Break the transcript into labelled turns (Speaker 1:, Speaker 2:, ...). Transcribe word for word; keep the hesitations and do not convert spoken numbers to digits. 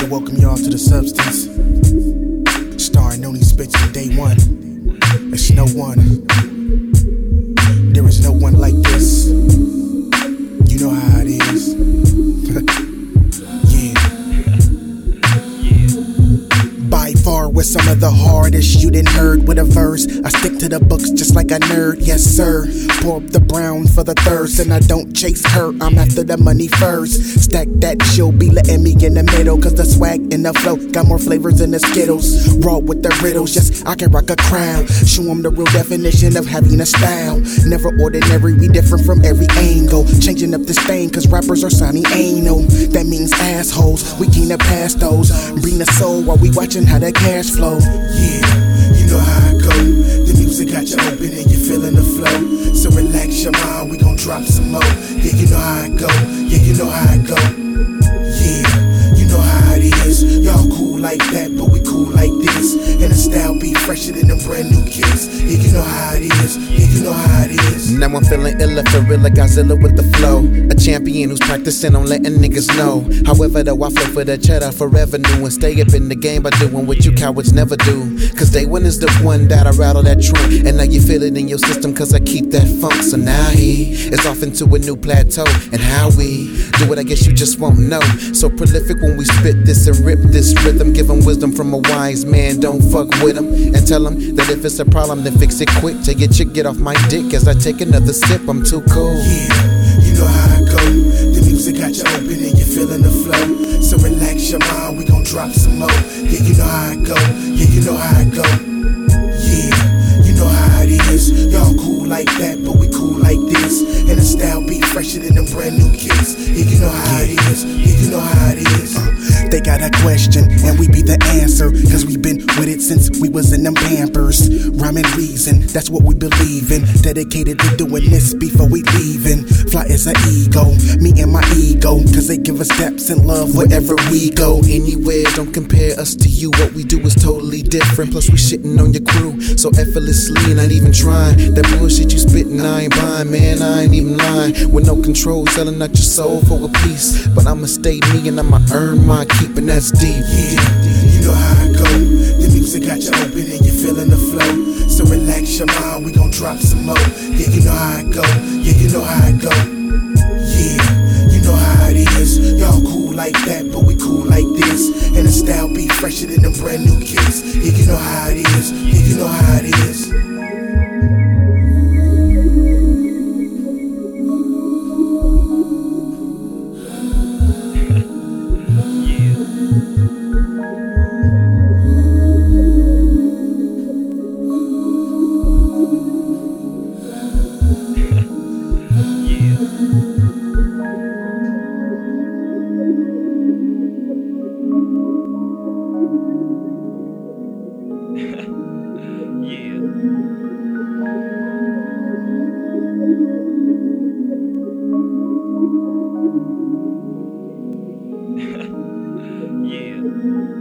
Speaker 1: to welcome y'all to The Substance, starring Noni Spitz from day one. It's no one. There is no one like this. You know how it is. Yeah. By far with some of the hardest you done heard with a verse. I stick to the books just like a nerd, yes sir. Pour up the brown for the thirst, and I don't chase her, I'm after the money first. Stack that, she'll be letting me in the middle, cause the swag and the flow got more flavors than the Skittles. Raw with the riddles, yes, I can rock a crowd. Show them the real definition of having a style. Never ordinary, we different from every angle. Changing up this thing, cause rappers are sounding anal. That means assholes, we keen to pass those. Bring the soul while we watching how the cash flow. Yeah, you know how I go. The music got you open and you feeling the flow. So relax your mind, we gon' drop some more. Yeah, you know how I go. Yeah, you know how I go. Yeah, you know how it is. Y'all cool like that, but we cool like this. And the style be fresher than them brand new kids. Yeah, you know how it is. Yeah, you know how it is.
Speaker 2: Now I'm feeling illa for real, like Godzilla with the flow. A champion who's practicing on letting niggas know. However, though, I flow for the cheddar for revenue and stay up in the game by doing what you cowards never do. Cause day one is the one that I rattle that trunk. And now you feel it in your system cause I keep that funk. So now he is off into a new plateau. And how we do it, I guess you just won't know. So prolific when we spit this and rip this rhythm. Give him wisdom from a wise man, don't fuck with him. And tell him that if it's a problem, then fix it quick. Take your chick, get off my dick as I take another sip, I'm too cool.
Speaker 1: Yeah, you know how I go. The music got you open and you feeling the flow. So relax your mind, we gon' drop some more. Yeah, you know how I go. Yeah, you know how I go. Yeah, you know how it is. Y'all cool like that, but we cool like this. And the style be fresher than them brand new kids. Yeah, you know how it is. Yeah, you know how it is. Uh, they got a question, and we be the answer. Cause we been with it since we was in them Pampers. Rhyme and reason, that's what we believe in. Dedicated to doing this before we leaving. Fly is an ego, me and my ego. Cause they give us steps in love wherever we go.
Speaker 2: Anywhere, don't compare us to you. What we do is totally different. Plus we shitting on your crew so effortlessly, not even trying. That bullshit you spitting, I ain't buying, man, I ain't even lying. With no control, selling out your soul for a piece. But I'ma stay me and I'ma earn my keep, and that's deep.
Speaker 1: Yeah, you know how I go. The music got you open and you feeling the flow. So relax your mind, we gon' drop some more. Yeah, you know how I go. Yeah, you know how I go. Yeah, you know how it is. Y'all cool like that, but we cool like this. And the style be fresher than them brand new kids. Yeah, you know how it is. Yeah, you know how it is.
Speaker 3: Yeah.